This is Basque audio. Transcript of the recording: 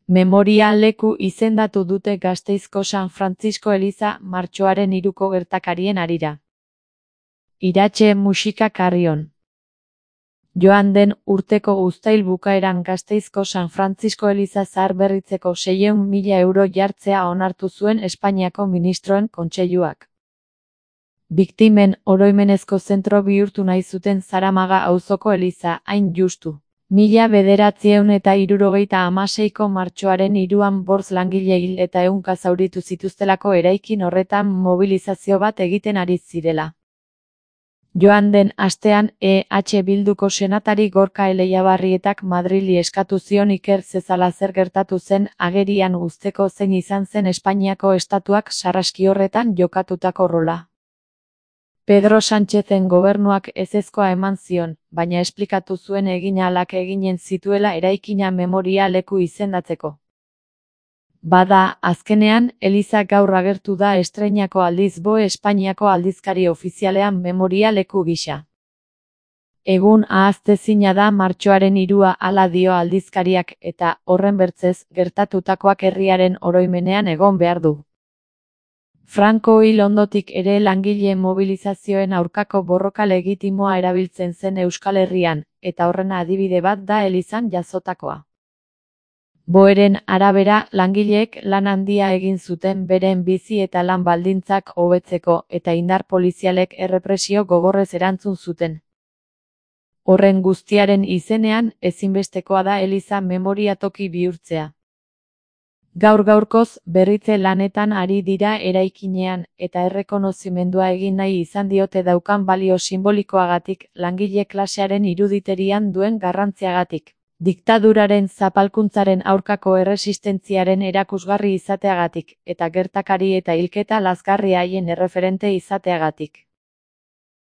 Memoria leku izendatu dute Gasteizko San Frantzisko eliza martxoaren 3ko gertakarien harira. Iratxe musika Carrion. Joan den urteko uztail bukaeran Gasteizko San Frantzisko eliza zaharberritzeko 600.000 euro jartzea onartu zuen Espainiako Ministroen Kontseiluak. Biktimen oroimenezko zentro bihurtu nahi zuten Zaramaga auzoko eliza, hain justu. 1976ko martxoaren 3an 5 langile hil eta 100 zauritu zituztelako eraikin horretan mobilizazio bat egiten ari zirela. Joan den astean EH Bilduko senatari Gorka Eleiabarrietak Madrili eskatu zion iker zezala zer gertatu zen agerian uzteko zein izan zen Espainiako estatuak sarraski horretan jokatutako rola. Pedro Sánchezen gobernuak ezezkoa eman zion, baina esplikatu zuen eginalak eginen zituela eraikina memoria leku izendatzeko. Bada, azkenean, eliza gaur agertu da estreinako aldiz BOE Espainiako aldizkari ofizialean memoria leku gisa. Egun ahaztezina da martxoaren 3a hala dio aldizkariak eta, horren bertzez, gertatutakoak herriaren oroimenean egon behar du. Franco hil ondotik ere langile mobilizazioen aurkako borroka legitimoa erabiltzen zen Euskal Herrian, eta horren adibide bat da elizan jazotakoa. BOEren arabera, langileek lan handia egin zuten beren bizi eta lan baldintzak hobetzeko eta indar polizialek errepresio gogorrez erantzun zuten. Horren guztiaren izenean, ezinbestekoa da eliza memoriatoki bihurtzea. Gaur-gaurkoz, berritze lanetan ari dira eraikinean, eta errekonozimendua egin nahi izan diote daukan balio simbolikoagatik, langile klasearen iruditerian duen garrantziagatik. Diktaduraren zapalkuntzaren aurkako erresistentziaren erakusgarri izateagatik, eta gertakari eta hilketa lazgarri haien erreferente izateagatik.